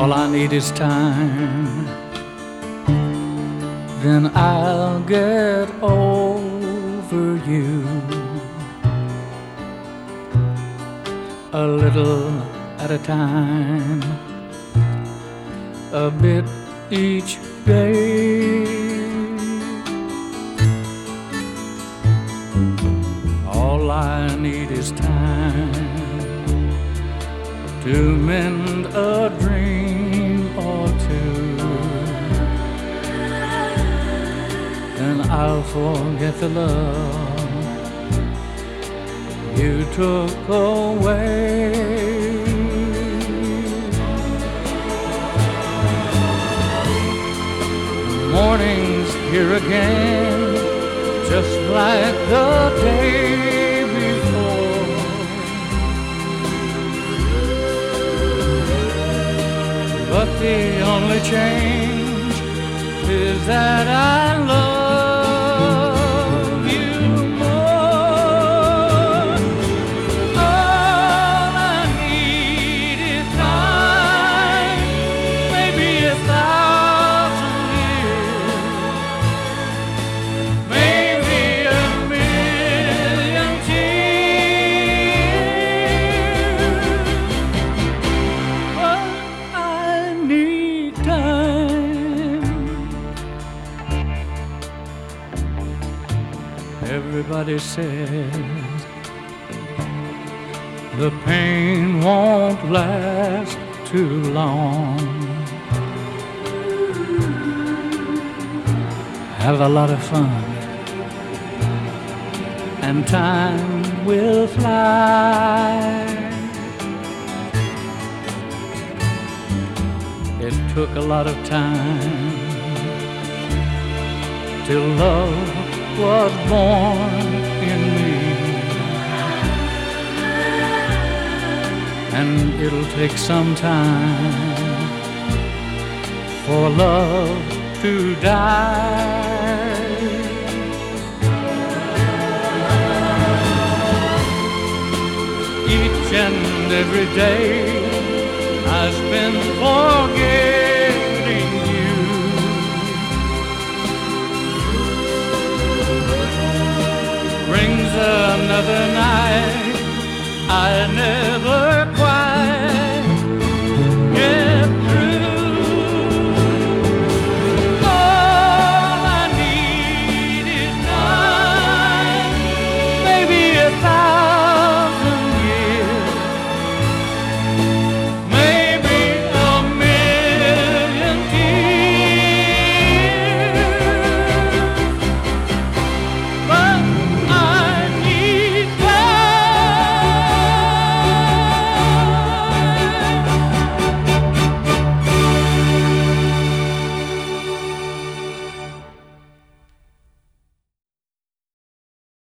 All I need is time, then I'll get over you. A little at a time, a bit each day. All I need is time to mend a dream or two, and I'll forget the love you took away. Morning's here again, just like the day before. But the only change is that I love you more. All I need is time, maybe 1,000 years, maybe 1,000,000 tears. But I need time. Everybody says the pain won't last too long. Have a lot of fun, and time will fly. It took a lot of time till love was born in me, and it'll take some time for love to die. Each and every day I spend forgetting